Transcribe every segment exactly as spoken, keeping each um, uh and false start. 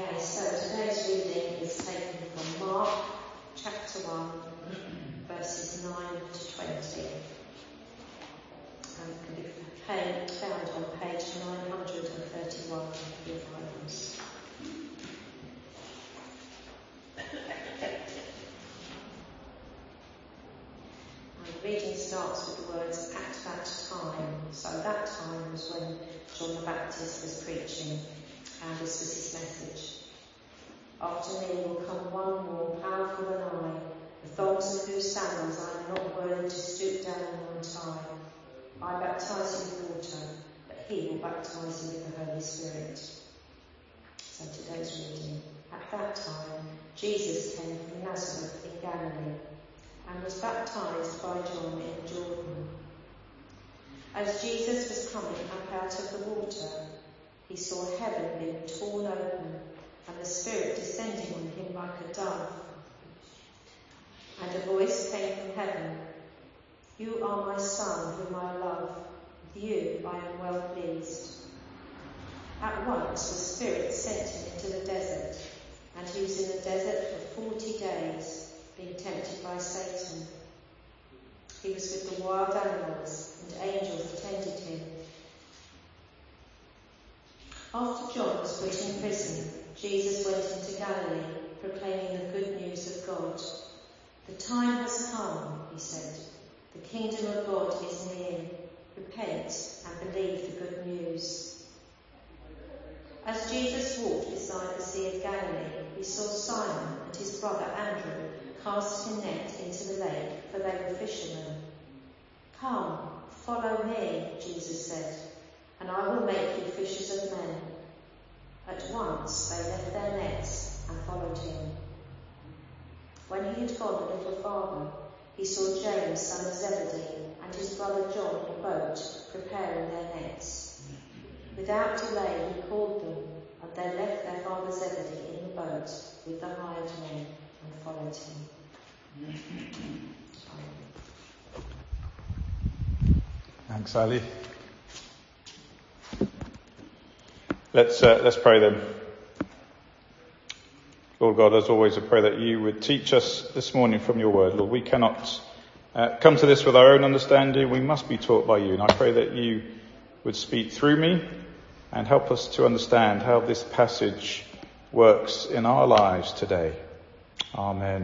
Okay, so today's reading is taken from Mark chapter one, verses nine to twenty. And can be found on page nine hundred thirty-one of your Bibles. And the reading starts with the words, "at that time." So that time was when John the Baptist was preaching, and this was his message. "After me will come one more powerful than I, the thongs of whose sandals I am not worthy to stoop down and untie. I baptize you with water, but he will baptize you with the Holy Spirit." So today's reading. At that time, Jesus came from Nazareth in Galilee, and was baptized by John in Jordan. As Jesus was coming up out of the water, he saw heaven being torn open, and the Spirit descending on him like a dove. And a voice came from heaven, "You are my Son, whom I love. With you I am well pleased." At once the Spirit sent him into the desert, and he was in the desert for forty days, being tempted by Satan. He was with the wild animals, and angels attended him. After John was put in prison, Jesus went into Galilee, proclaiming the good news of God. "The time has come," he said. "The kingdom of God is near. Repent and believe the good news." As Jesus walked beside the Sea of Galilee, he saw Simon and his brother Andrew casting a net into the lake, for they were fishermen. "Come, follow me," Jesus said, "and I will make you fishers of men." At once they left their nets and followed him. When he had gone a little farther, he saw James, son of Zebedee, and his brother John in a boat, preparing their nets. Without delay he called them, and they left their father Zebedee in the boat with the hired men and followed him. Thanks, Ali. Let's uh, let's pray then. Lord God, as always, I pray that you would teach us this morning from your word. Lord, we cannot uh, come to this with our own understanding. We must be taught by you. And I pray that you would speak through me and help us to understand how this passage works in our lives today. Amen.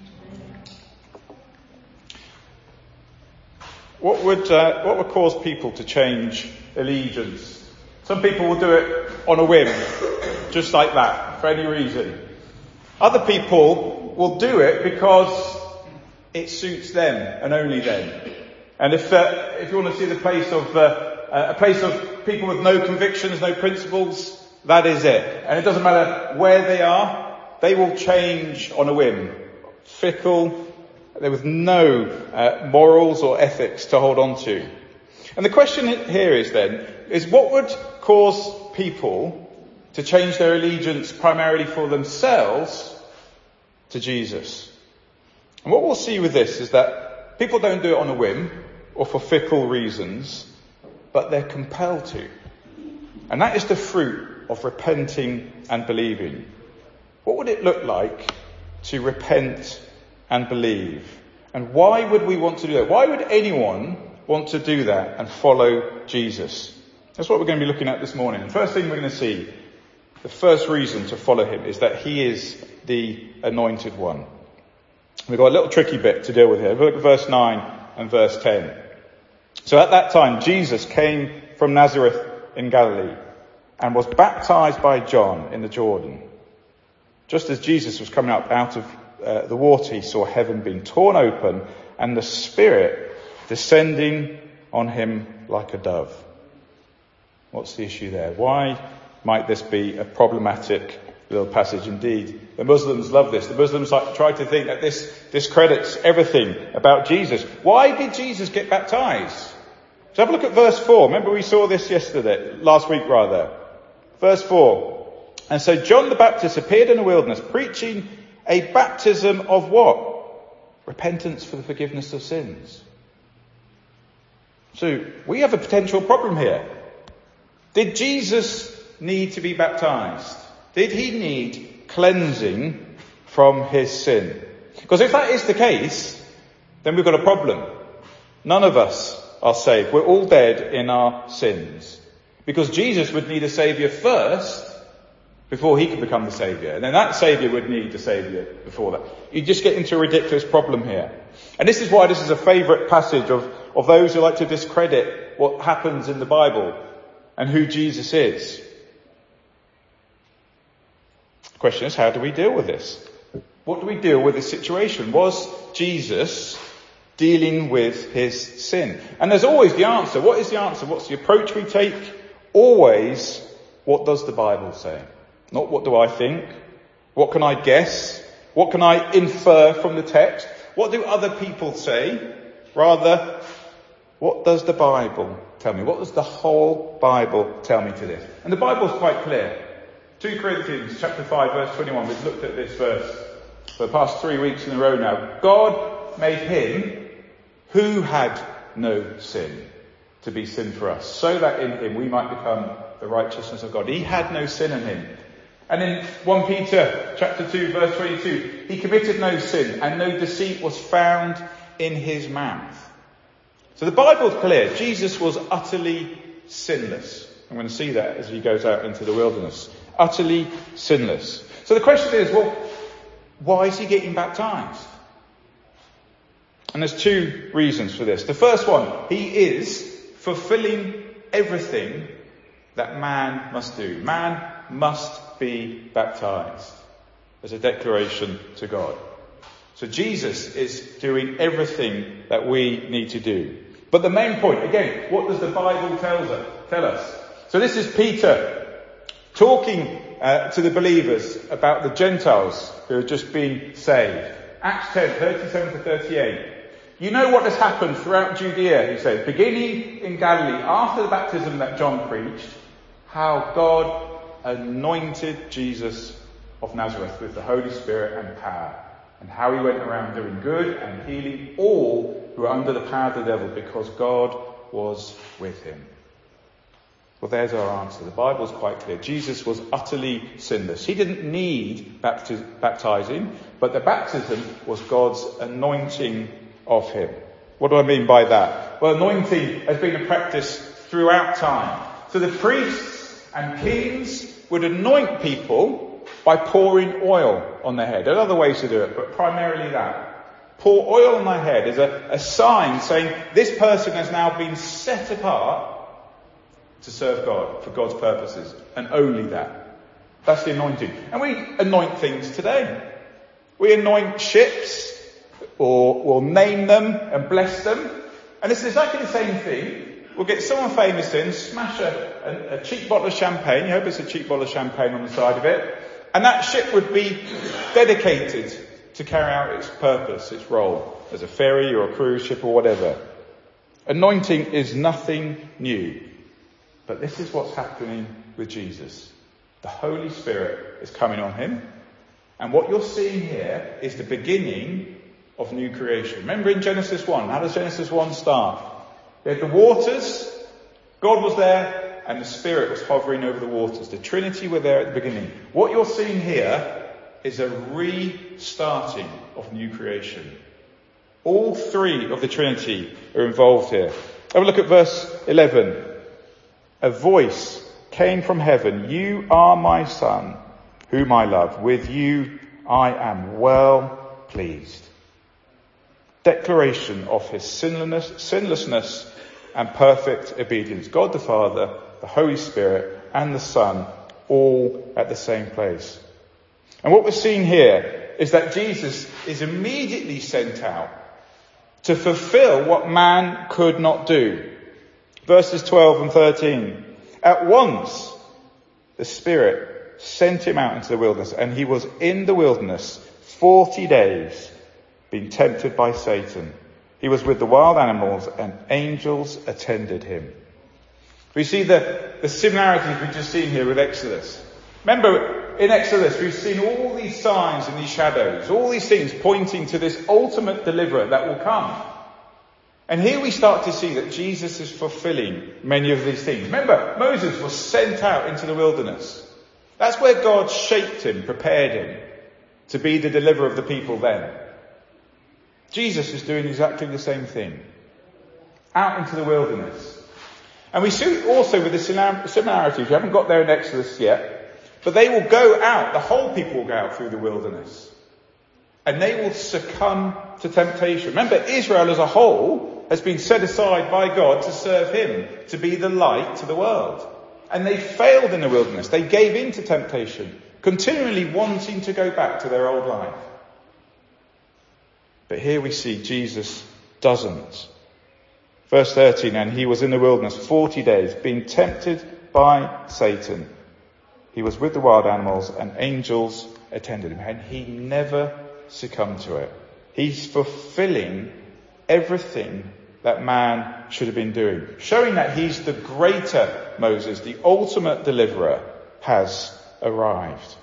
What would uh, what would cause people to change allegiance? Some people will do it on a whim, just like that, for any reason. Other people will do it because it suits them and only them. And if uh, if you want to see the place of uh, a place of people with no convictions, no principles, that is it. And it doesn't matter where they are, they will change on a whim. Fickle, there with no uh, morals or ethics to hold on to. And the question here is then, is what would cause people to change their allegiance primarily for themselves to Jesus? And what we'll see with this is that people don't do it on a whim or for fickle reasons, but they're compelled to. And that is the fruit of repenting and believing. What would it look like to repent and believe? And why would we want to do that? Why would anyone want to do that and follow Jesus? That's what we're going to be looking at this morning. The first thing we're going to see, the first reason to follow him, is that he is the anointed one. We've got a little tricky bit to deal with here. Look at verse nine and verse ten. So at that time, Jesus came from Nazareth in Galilee and was baptized by John in the Jordan. Just as Jesus was coming up out of uh, the water, he saw heaven being torn open and the Spirit descending on him like a dove. What's the issue there? Why might this be a problematic little passage indeed? The Muslims love this. The Muslims like, try to think that this discredits everything about Jesus. Why did Jesus get baptized? So have a look at verse four. Remember we saw this yesterday, last week rather. Verse four. And so John the Baptist appeared in the wilderness, preaching a baptism of what? Repentance for the forgiveness of sins. So we have a potential problem here. Did Jesus need to be baptized? Did he need cleansing from his sin? Because if that is the case, then we've got a problem. None of us are saved. We're all dead in our sins. Because Jesus would need a saviour first before he could become the saviour. And then that saviour would need the saviour before that. You just get into a ridiculous problem here. And this is why this is a favourite passage of, of those who like to discredit what happens in the Bible and who Jesus is. The question is, how do we deal with this? What do we deal with this situation? Was Jesus dealing with his sin? And there's always the answer. What is the answer? What's the approach we take? Always, what does the Bible say? Not what do I think? What can I guess? What can I infer from the text? What do other people say? Rather, what does the Bible tell me? What does the whole Bible tell me to this? And the Bible's quite clear. Second Corinthians chapter five verse twenty-one. We've looked at this verse for the past three weeks in a row now. God made him who had no sin to be sin for us, so that in him we might become the righteousness of God. He had no sin in him. And in First Peter chapter two verse twenty-two, he committed no sin and no deceit was found in his mouth. So the Bible's clear. Jesus was utterly sinless. I'm going to see that as he goes out into the wilderness. Utterly sinless. So the question is, well, why is he getting baptized? And there's two reasons for this. The first one, he is fulfilling everything that man must do. Man must be baptized as a declaration to God. So Jesus is doing everything that we need to do. But the main point, again, what does the Bible tell us? Tell us? So this is Peter talking uh, to the believers about the Gentiles who have just been saved. Acts ten, thirty-seven to thirty-eight. You know what has happened throughout Judea, he says, beginning in Galilee, after the baptism that John preached, how God anointed Jesus of Nazareth with the Holy Spirit and power, and how he went around doing good and healing all who were under the power of the devil, because God was with him. Well, there's our answer. The Bible's quite clear. Jesus was utterly sinless. He didn't need baptiz- baptizing, but the baptism was God's anointing of him. What do I mean by that? Well, anointing has been a practice throughout time. So the priests and kings would anoint people by pouring oil on their head. There are other ways to do it, but primarily that. Pour oil on their head is a, a sign saying this person has now been set apart to serve God for God's purposes, and only that. That's the anointing. And we anoint things today. We anoint ships, or we'll name them and bless them. And it's exactly the same thing. We'll get someone famous in, smash a, a, a cheap bottle of champagne. You hope it's a cheap bottle of champagne on the side of it. And that ship would be dedicated to carry out its purpose, its role, as a ferry or a cruise ship or whatever. Anointing is nothing new. But this is what's happening with Jesus. The Holy Spirit is coming on him. And what you're seeing here is the beginning of new creation. Remember in Genesis one, how does Genesis one start? They had the waters, God was there, and the Spirit was hovering over the waters. The Trinity were there at the beginning. What you're seeing here is a restarting of new creation. All three of the Trinity are involved here. Have a look at verse eleven. A voice came from heaven. You are my son, whom I love. With you I am well pleased. Declaration of his sinlessness, sinlessness and perfect obedience. God the Father, the Holy Spirit and the Son, all at the same place. And what we're seeing here is that Jesus is immediately sent out to fulfill what man could not do. Verses twelve and thirteen. At once, the Spirit sent him out into the wilderness, and he was in the wilderness forty days, being tempted by Satan. He was with the wild animals, and angels attended him. We see the, the similarities we've just seen here with Exodus. Remember, in Exodus, we've seen all these signs and these shadows, all these things pointing to this ultimate deliverer that will come. And here we start to see that Jesus is fulfilling many of these things. Remember, Moses was sent out into the wilderness. That's where God shaped him, prepared him to be the deliverer of the people then. Jesus is doing exactly the same thing. Out into the wilderness. And we see also with the similarities, we haven't got there in Exodus yet, but they will go out, the whole people will go out through the wilderness. And they will succumb to temptation. Remember, Israel as a whole has been set aside by God to serve him, to be the light to the world. And they failed in the wilderness. They gave in to temptation, continually wanting to go back to their old life. But here we see Jesus doesn't. Verse thirteen, and he was in the wilderness forty days, being tempted by Satan. He was with the wild animals and angels attended him. And he never succumbed to it. He's fulfilling everything that man should have been doing. Showing that he's the greater Moses, the ultimate deliverer, has arrived.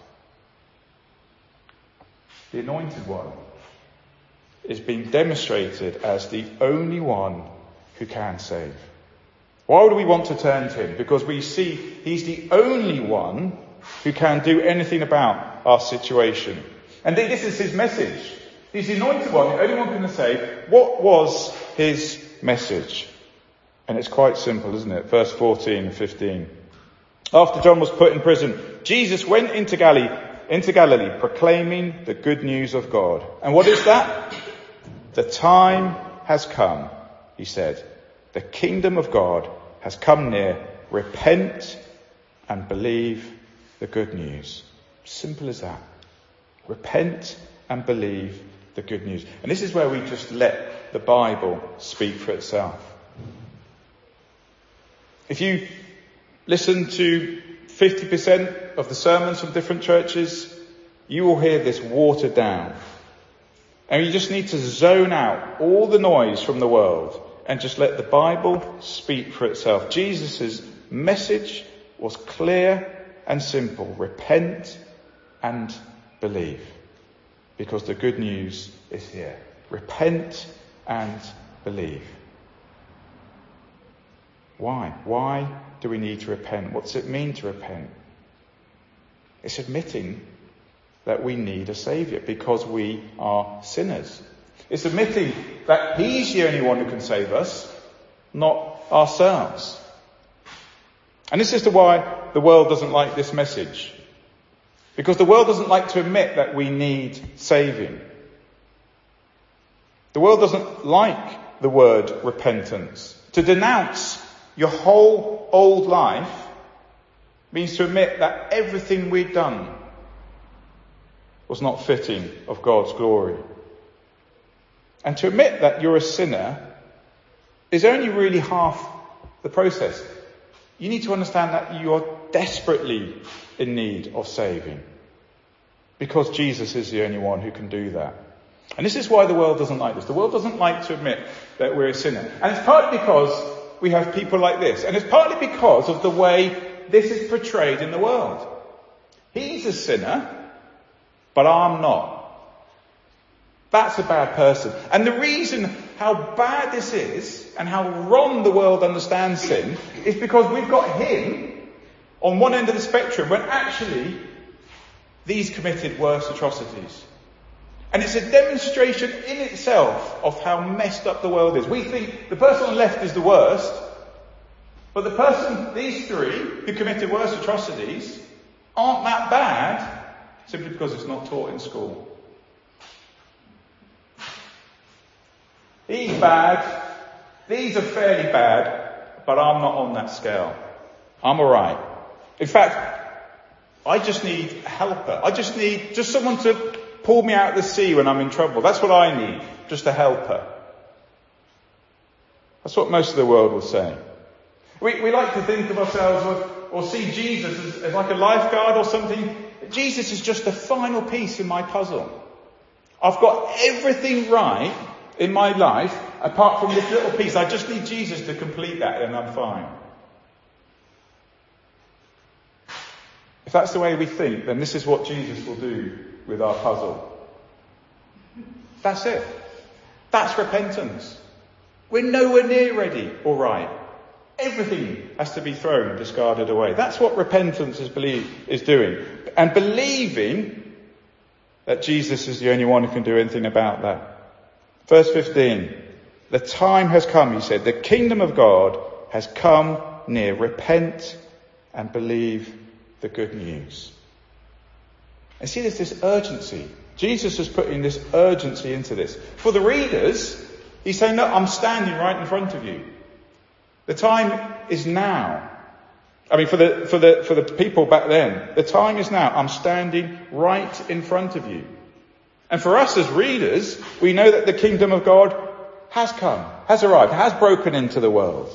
The anointed one is being demonstrated as the only one who can save. Why would we want to turn to him? Because we see he's the only one who can do anything about our situation. And this is his message. He's the anointed one, the only one who can save. What was his message? And it's quite simple, isn't it? Verse fourteen and fifteen. After John was put in prison, Jesus went into Galilee, into Galilee, proclaiming the good news of God. And what is that? The time has come, he said. The kingdom of God has come near. Repent and believe the good news. Simple as that. Repent and believe the good news. And this is where we just let the Bible speak for itself. If you listen to fifty percent of the sermons from different churches, you will hear this watered down. And you just need to zone out all the noise from the world and just let the Bible speak for itself. Jesus' message was clear and simple. Repent and believe. Because the good news is here. Repent and believe. Why? Why do we need to repent? What does it mean to repent? It's admitting that we need a saviour because we are sinners. It's admitting that he's the only one who can save us, not ourselves. And this is the why the world doesn't like this message. Because the world doesn't like to admit that we need saving. The world doesn't like the word repentance. To denounce your whole old life means to admit that everything we've done was not fitting of God's glory. And to admit that you're a sinner is only really half the process. You need to understand that you are desperately in need of saving. Because Jesus is the only one who can do that. And this is why the world doesn't like this. The world doesn't like to admit that we're a sinner. And it's partly because we have people like this. And it's partly because of the way this is portrayed in the world. He's a sinner, but I'm not. That's a bad person. And the reason how bad this is and how wrong the world understands sin is because we've got him on one end of the spectrum when actually these committed worse atrocities. And it's a demonstration in itself of how messed up the world is. We think the person on the left is the worst, but the person, these three, who committed worse atrocities, aren't that bad simply because it's not taught in school. He's bad, these are fairly bad, but I'm not on that scale. I'm alright. In fact, I just need a helper. I just need just someone to pull me out of the sea when I'm in trouble. That's what I need, just a helper. That's what most of the world will say. We, we like to think of ourselves or, or see Jesus as, as like a lifeguard or something. Jesus is just the final piece in my puzzle. I've got everything right in my life apart from this little piece. I just need Jesus to complete that and I'm fine. If that's the way we think, then this is what Jesus will do with our puzzle. That's it. That's repentance. We're nowhere near ready or right. Everything has to be thrown, discarded away. That's what repentance is, believe, is doing. And believing that Jesus is the only one who can do anything about that. Verse fifteen. The time has come, he said. The kingdom of God has come near. Repent and believe the good news. And see, there's this urgency. Jesus is putting this urgency into this. For the readers, he's saying, look, I'm standing right in front of you. The time is now. I mean, for the, for the, for the people back then, the time is now. I'm standing right in front of you. And for us as readers, we know that the kingdom of God has come, has arrived, has broken into the world.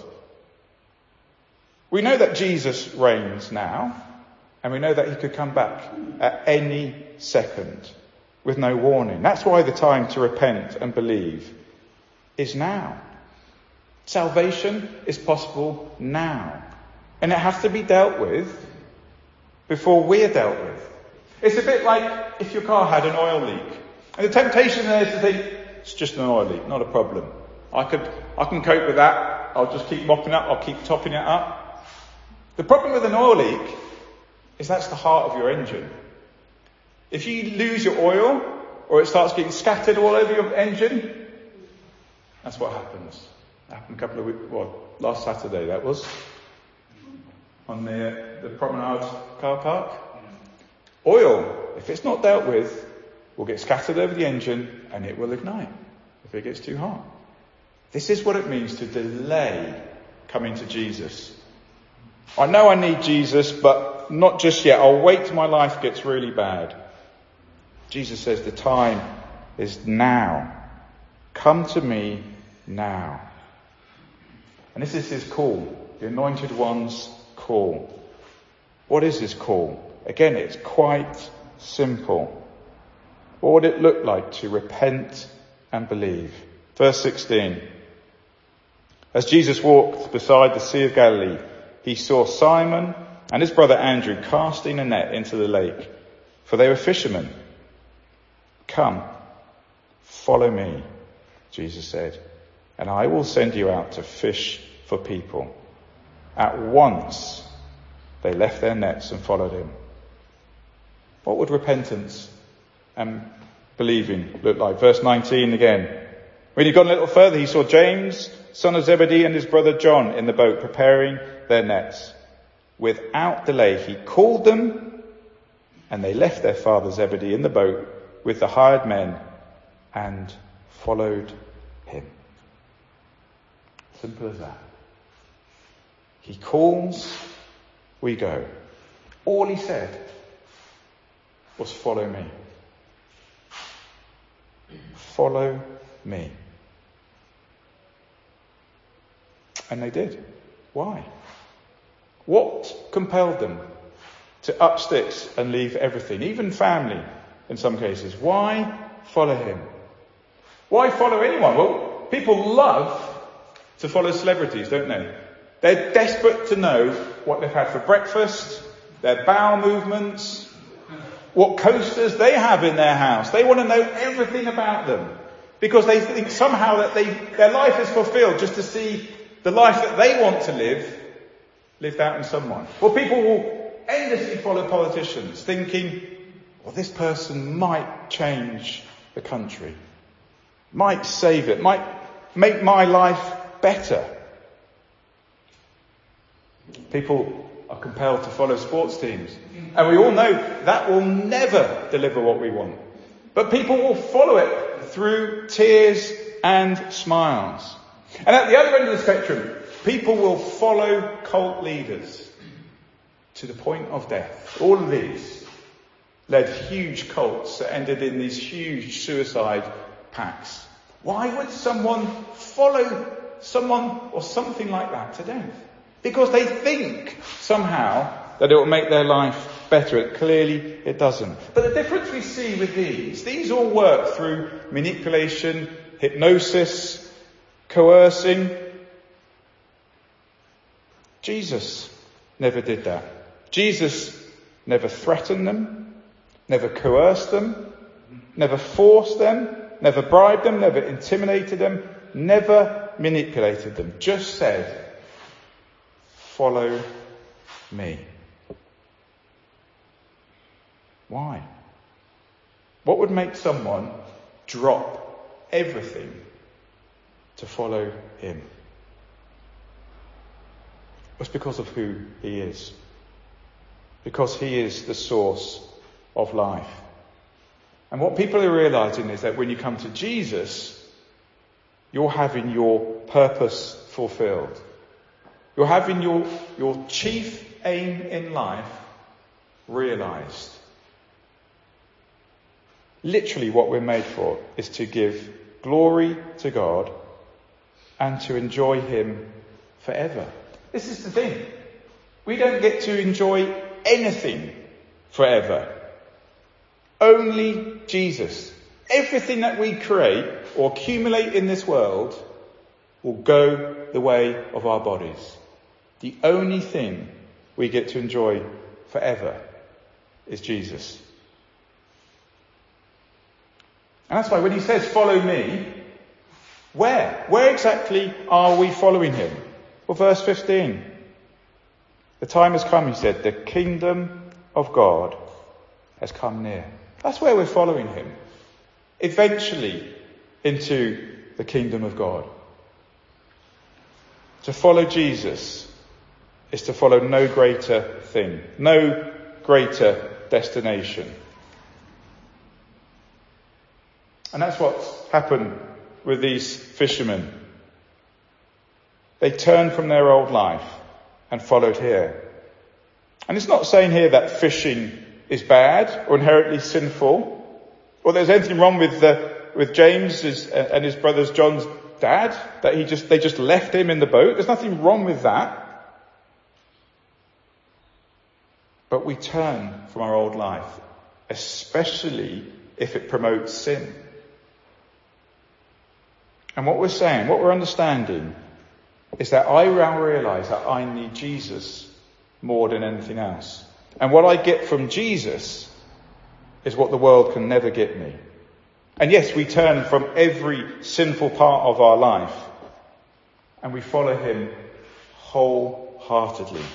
We know that Jesus reigns now, and we know that he could come back at any second with no warning. That's why the time to repent and believe is now. Salvation is possible now. And it has to be dealt with before we're dealt with. It's a bit like if your car had an oil leak. And the temptation there is to think, it's just an oil leak, not a problem. I could, I can cope with that. I'll just keep mopping up. I'll keep topping it up. The problem with an oil leak is that's the heart of your engine. If you lose your oil, or it starts getting scattered all over your engine, that's what happens. It happened a couple of weeks, well, last Saturday that was, on the, the Promenade car park. Oil, if it's not dealt with, will get scattered over the engine and it will ignite if it gets too hot. This is what it means to delay coming to Jesus. I know I need Jesus, but not just yet. I'll wait till my life gets really bad. Jesus says the time is now. Come to me now. And this is his call, the anointed one's call. What is his call? Again, it's quite simple. What would it look like to repent and believe? Verse sixteen. As Jesus walked beside the Sea of Galilee, he saw Simon and his brother Andrew casting a net into the lake, for they were fishermen. Come, follow me, Jesus said, and I will send you out to fish for people. At once they left their nets and followed him. What would repentance and believing look like? Verse nineteen again. When he'd gone a little further, he saw James, son of Zebedee, and his brother John in the boat preparing their nets. Without delay, he called them, and they left their father Zebedee in the boat with the hired men and followed him. Simple as that. He calls, we go. All he said was follow me. Follow me. And they did. Why? What compelled them to up sticks and leave everything, even family in some cases? Why follow him? Why follow anyone? Well, people love to follow celebrities, don't they? They're desperate to know what they've had for breakfast, their bowel movements, what coasters they have in their house. They want to know everything about them because they think somehow that they their life is fulfilled just to see the life that they want to live lived out in someone. Well, people will endlessly follow politicians thinking, well, this person might change the country, might save it, might make my life better. People are compelled to follow sports teams. And we all know that will never deliver what we want. But people will follow it through tears and smiles. And at the other end of the spectrum, people will follow cult leaders to the point of death. All of these led huge cults that ended in these huge suicide pacts. Why would someone follow someone or something like that to death? Because they think somehow that it will make their life better. It, clearly it doesn't. But the difference we see with these, these all work through manipulation, hypnosis, coercing. Jesus never did that. Jesus never threatened them, never coerced them, never forced them, never bribed them, never intimidated them, never manipulated them. Just said, follow me. Why? What would make someone drop everything to follow him? It's because of who he is. Because he is the source of life. And what people are realizing is that when you come to Jesus, you're having your purpose fulfilled. You're having your, your chief aim in life realized. Literally what we're made for is to give glory to God and to enjoy him forever. This is the thing. We don't get to enjoy anything forever. Only Jesus. Everything that we create or accumulate in this world will go the way of our bodies. The only thing we get to enjoy forever is Jesus. And that's why when he says, follow me, where? Where exactly are we following him? Well, verse fifteen. The time has come, he said, the kingdom of God has come near. That's where we're following him. Eventually into the kingdom of God. To follow Jesus is to follow no greater thing, no greater destination. And that's what's happened with these fishermen. They turned from their old life and followed here. And it's not saying here that fishing is bad or inherently sinful, or there's anything wrong with the, with James and his brother's John's dad, that he just they just left him in the boat. There's nothing wrong with that. But we turn from our old life, especially if it promotes sin. And what we're saying, what we're understanding, is that I now realise that I need Jesus more than anything else. And what I get from Jesus is what the world can never get me. And yes, we turn from every sinful part of our life and we follow him wholeheartedly.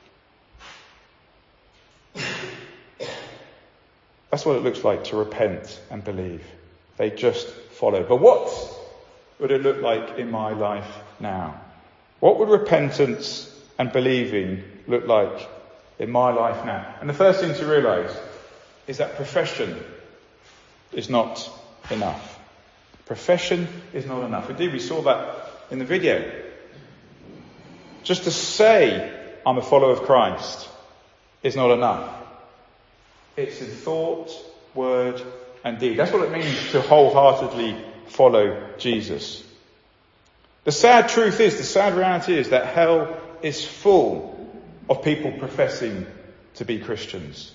That's what it looks like to repent and believe. They just follow. But what would it look like in my life now? What would repentance and believing look like in my life now? And the first thing to realise is that profession is not enough. Profession is not enough. Indeed, we saw that in the video. Just to say I'm a follower of Christ is not enough. It's in thought, word and deed. That's what it means to wholeheartedly follow Jesus. The sad truth is, the sad reality is that hell is full of people professing to be Christians.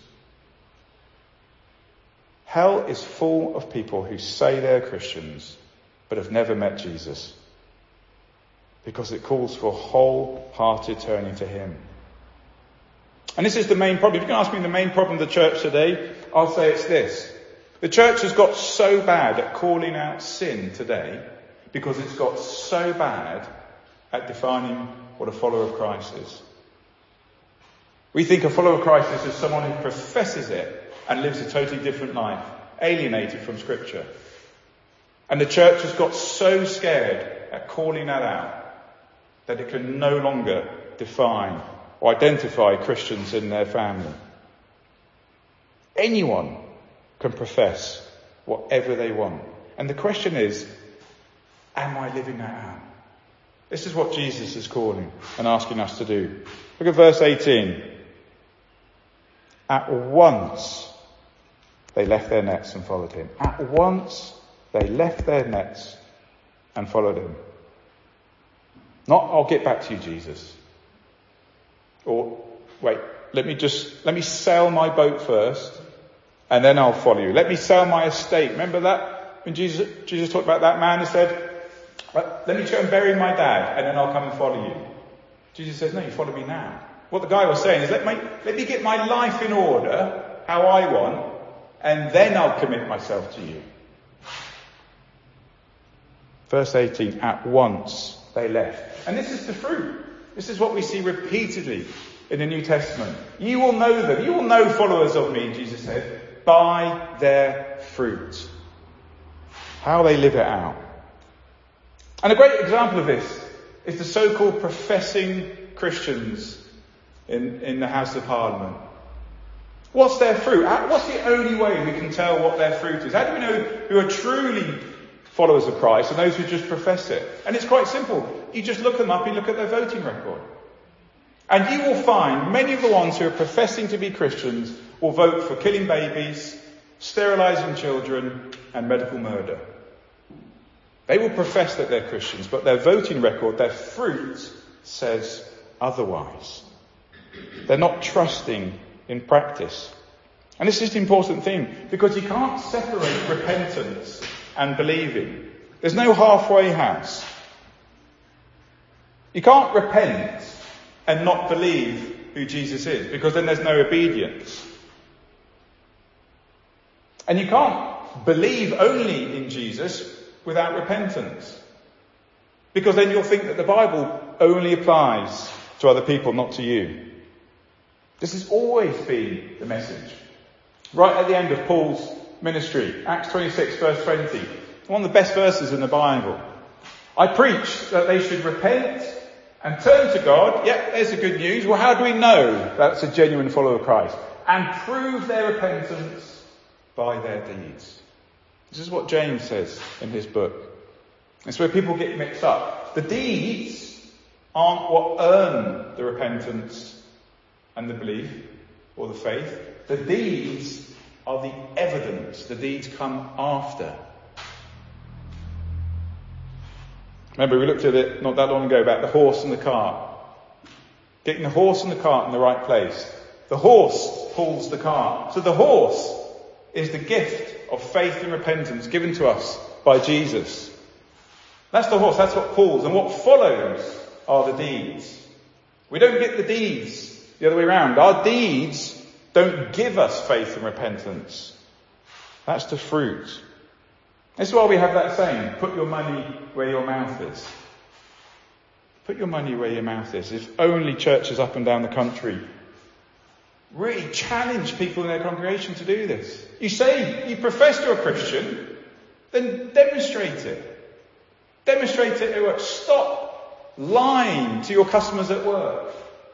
Hell is full of people who say they're Christians but have never met Jesus. Because it calls for wholehearted turning to him. And this is the main problem. If you can ask me the main problem of the church today, I'll say it's this. The church has got so bad at calling out sin today because it's got so bad at defining what a follower of Christ is. We think a follower of Christ is just someone who professes it and lives a totally different life, alienated from Scripture. And the church has got so scared at calling that out that it can no longer define or identify Christians in their family. Anyone can profess whatever they want. And the question is, am I living that out? This is what Jesus is calling and asking us to do. Look at verse eighteen. At once they left their nets and followed him. At once they left their nets and followed him. Not, I'll get back to you, Jesus. Or, wait, let me just, let me sail my boat first and then I'll follow you. Let me sell my estate. Remember that? When Jesus, Jesus talked about that man who said, let me go and bury my dad and then I'll come and follow you. Jesus says, no, you follow me now. What the guy was saying is, let me, let me get my life in order, how I want, and then I'll commit myself to you. Verse eighteen, at once they left. And this is the fruit. This is what we see repeatedly in the New Testament. You will know them. You will know followers of me, Jesus said, by their fruit. How they live it out. And a great example of this is the so-called professing Christians in, in the House of Parliament. What's their fruit? How, what's the only way we can tell what their fruit is? How do we know who are truly followers of Christ and those who just profess it? And it's quite simple. You just look them up, you look at their voting record. And you will find many of the ones who are professing to be Christians will vote for killing babies, sterilising children, and medical murder. They will profess that they're Christians, but their voting record, their fruit, says otherwise. They're not trusting in practice. And this is the important thing, because you can't separate repentance and believing. There's no halfway house. You can't repent and not believe who Jesus is, because then there's no obedience. And you can't believe only in Jesus without repentance, because then you'll think that the Bible only applies to other people, not to you. This has always been the message. Right at the end of Paul's ministry, Acts twenty-six verse twenty, one of the best verses in the Bible. I preach that they should repent and turn to God. Yep, there's the good news. Well, how do we know that's a genuine follower of Christ? And prove their repentance by their deeds. This is what James says in his book. It's where people get mixed up. The deeds aren't what earn the repentance and the belief or the faith. The deeds are the evidence. The deeds come after. Remember, we looked at it not that long ago about the horse and the cart. Getting the horse and the cart in the right place. The horse pulls the cart. So the horse is the gift of faith and repentance given to us by Jesus. That's the horse, that's what pulls. And what follows are the deeds. We don't get the deeds the other way around. Our deeds don't give us faith and repentance. That's the fruit. This is why we have that saying, put your money where your mouth is. Put your money where your mouth is. If only churches up and down the country really challenge people in their congregation to do this. You say you profess you're a Christian, then demonstrate it. Demonstrate it at work. Stop lying to your customers at work.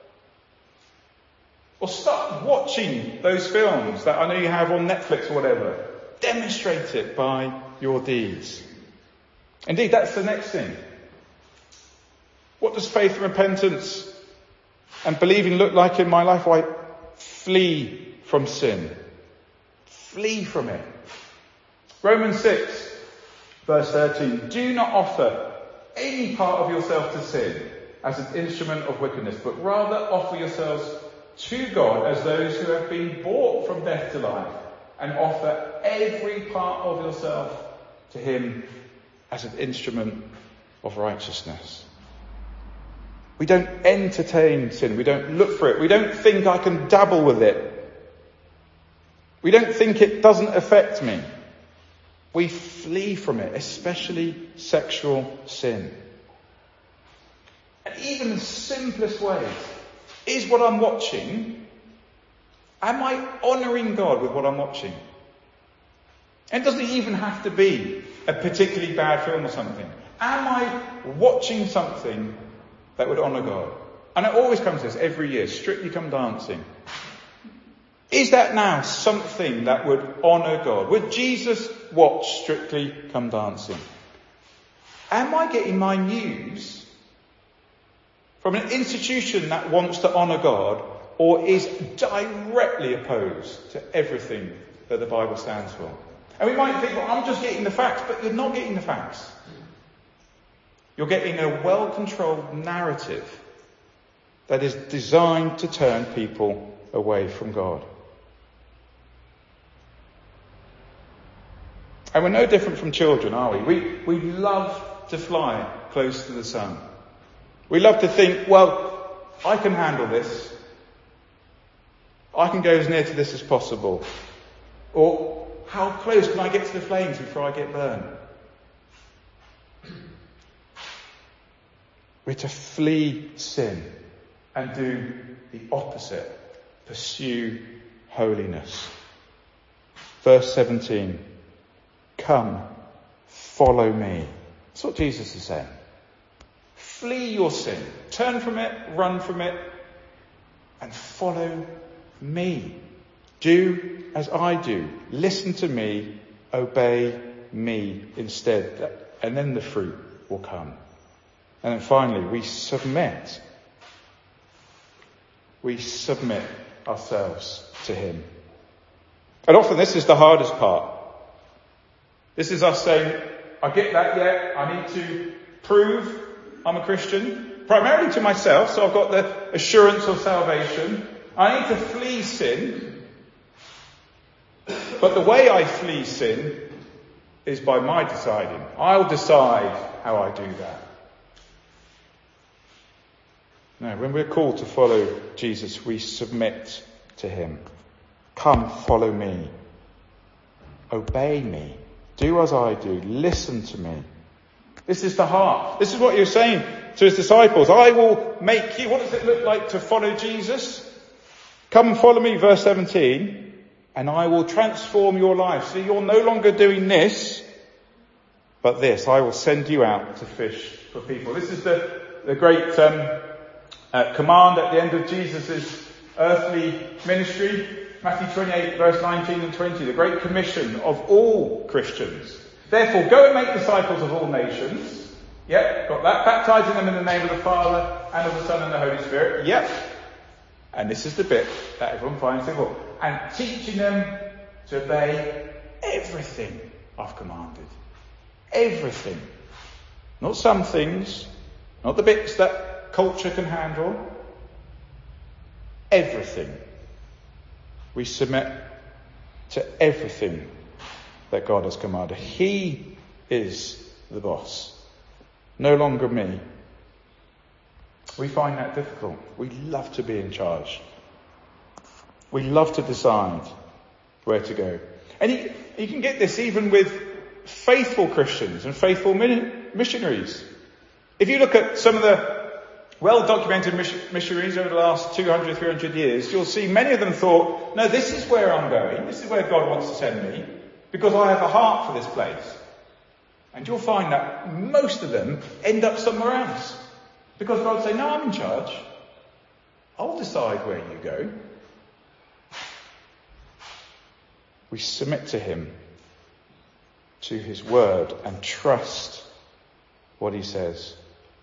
Or stop watching those films that I know you have on Netflix or whatever. Demonstrate it by your deeds. Indeed, that's the next thing. What does faith and repentance and believing look like in my life? Why, flee from sin. Flee from it. Romans six, verse thirteen. Do not offer any part of yourself to sin as an instrument of wickedness, but rather offer yourselves to God as those who have been bought from death to life, and offer every part of yourself to him as an instrument of righteousness. We don't entertain sin. We don't look for it. We don't think I can dabble with it. We don't think it doesn't affect me. We flee from it, especially sexual sin. And even the simplest ways. Is what I'm watching, am I honouring God with what I'm watching? And it doesn't even have to be a particularly bad film or something. Am I watching something that would honour God? And it always comes to this every year, Strictly Come Dancing. Is that now something that would honour God? Would Jesus watch Strictly Come Dancing? Am I getting my news from an institution that wants to honour God, or is directly opposed to everything that the Bible stands for? And we might think, well, I'm just getting the facts, but you're not getting the facts. You're getting a well-controlled narrative that is designed to turn people away from God. And we're no different from children, are we? We, we love to fly close to the sun. We love to think, well, I can handle this. I can go as near to this as possible. Or, how close can I get to the flames before I get burned? We're to flee sin and do the opposite. Pursue holiness. Verse seventeen. Come, follow me. That's what Jesus is saying. Flee your sin. Turn from it, run from it, and follow me. Do as I do. Listen to me, obey me instead. And then the fruit will come. And then finally, we submit. We submit ourselves to him. And often this is the hardest part. This is us saying, I get that, yeah, I need to prove I'm a Christian, primarily to myself, so I've got the assurance of salvation. I need to flee sin. But the way I flee sin is by my deciding. I'll decide how I do that. No, when we're called to follow Jesus, we submit to him. Come, follow me. Obey me. Do as I do. Listen to me. This is the heart. This is what you're saying to his disciples. I will make you. What does it look like to follow Jesus? Come and follow me, verse seventeen, and I will transform your life. So you're no longer doing this, but this. I will send you out to fish for people. This is the, the great um, uh, command at the end of Jesus' earthly ministry. Matthew twenty-eight, verse nineteen and twenty. The great commission of all Christians. Therefore, go and make disciples of all nations. Yep, got that. Baptizing them in the name of the Father and of the Son and the Holy Spirit. Yep. And this is the bit that everyone finds simple. And teaching them to obey everything I've commanded. Everything. Not some things. Not the bits that culture can handle. Everything. We submit to everything that God has commanded. He is the boss. No longer me. We find that difficult. We love to be in charge. We love to decide where to go. And you, you can get this even with faithful Christians and faithful missionaries. If you look at some of the well-documented missionaries over the last two hundred, three hundred years, you'll see many of them thought, no, this is where I'm going. This is where God wants to send me because I have a heart for this place. And you'll find that most of them end up somewhere else. Because God will say, no, I'm in charge. I'll decide where you go. We submit to him, to his word, and trust what he says.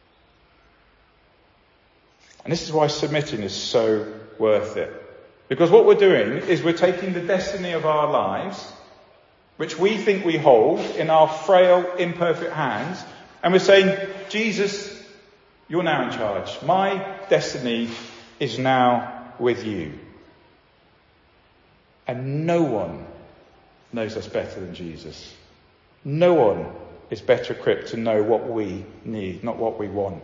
And this is why submitting is so worth it. Because what we're doing is we're taking the destiny of our lives, which we think we hold in our frail, imperfect hands, and we're saying, Jesus, you're now in charge. My destiny is now with you. And no one knows us better than Jesus. No one is better equipped to know what we need, not what we want.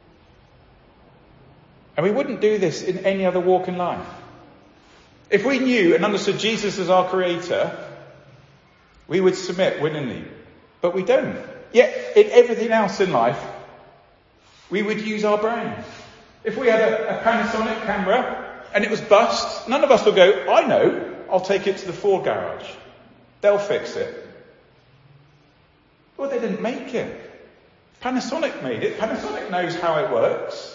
And we wouldn't do this in any other walk in life. If we knew and understood Jesus as our creator, we would submit willingly. But we don't. Yet, in everything else in life, we would use our brain. If we had a, a Panasonic camera and it was bust, none of us would go, I know, I'll take it to the Ford garage. They'll fix it. Well, they didn't make it. Panasonic made it. Panasonic knows how it works.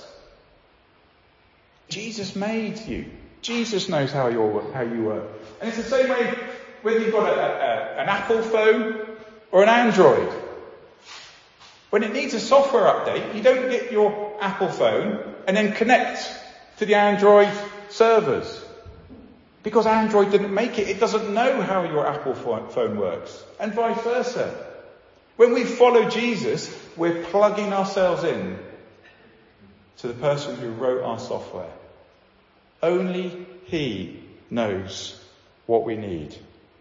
Jesus made you. Jesus knows how you how you work. And it's the same way whether you've got a, a, an Apple phone or an Android. When it needs a software update, you don't get your Apple phone and then connect to the Android servers. Because Android didn't make it, it doesn't know how your Apple phone works. And vice versa. When we follow Jesus, we're plugging ourselves in to the person who wrote our software. Only he knows what we need.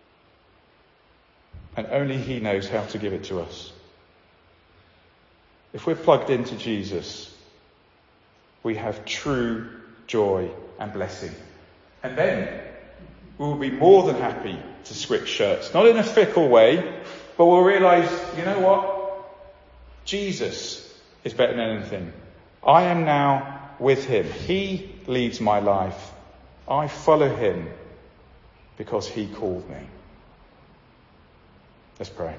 And only he knows how to give it to us. If we're plugged into Jesus, we have true joy and blessing. And then we will be more than happy to switch shirts. Not in a fickle way, but we'll realise, you know what? Jesus is better than anything. I am now with him. He leads my life. I follow him because he called me. Let's pray.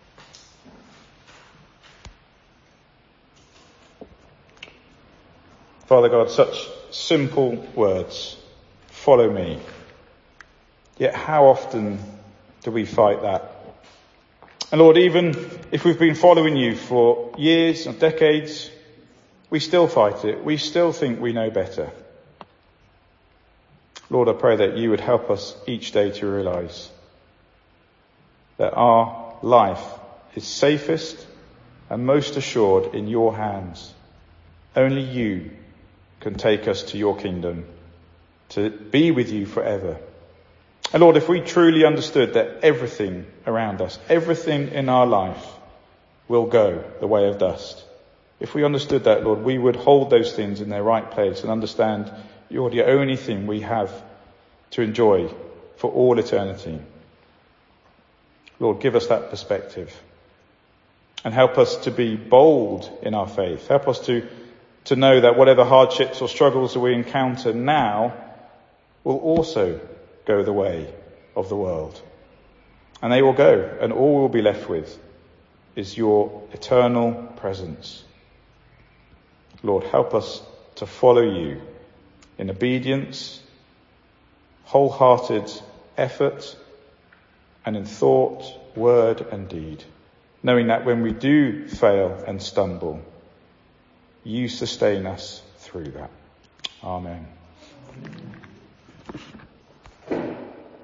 Father God, such simple words. Follow me. Yet how often do we fight that? And Lord, even if we've been following you for years or decades, we still fight it. We still think we know better. Lord, I pray that you would help us each day to realise that our life is safest and most assured in your hands. Only you can take us to your kingdom, to be with you forever. And Lord, if we truly understood that everything around us, everything in our life will go the way of dust, if we understood that, Lord, we would hold those things in their right place and understand you're the only thing we have to enjoy for all eternity. Lord, give us that perspective and help us to be bold in our faith. Help us to, to know that whatever hardships or struggles that we encounter now will also go the way of the world. And they will go, and all we'll be left with is your eternal presence. Lord, help us to follow you in obedience, wholehearted effort, and in thought, word, and deed, knowing that when we do fail and stumble, you sustain us through that. Amen.